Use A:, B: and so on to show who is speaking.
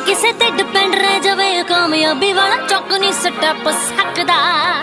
A: ਕਿਸੇ ਤੇ ਡਿਪੈਂਡ ਰਹਿ ਜਾਵੇ ਕਾਮਯਾਬੀ ਵਾਲਾ ਚੁੱਕ ਨਹੀਂ ਸਟੈਪ ਸਕਦਾ।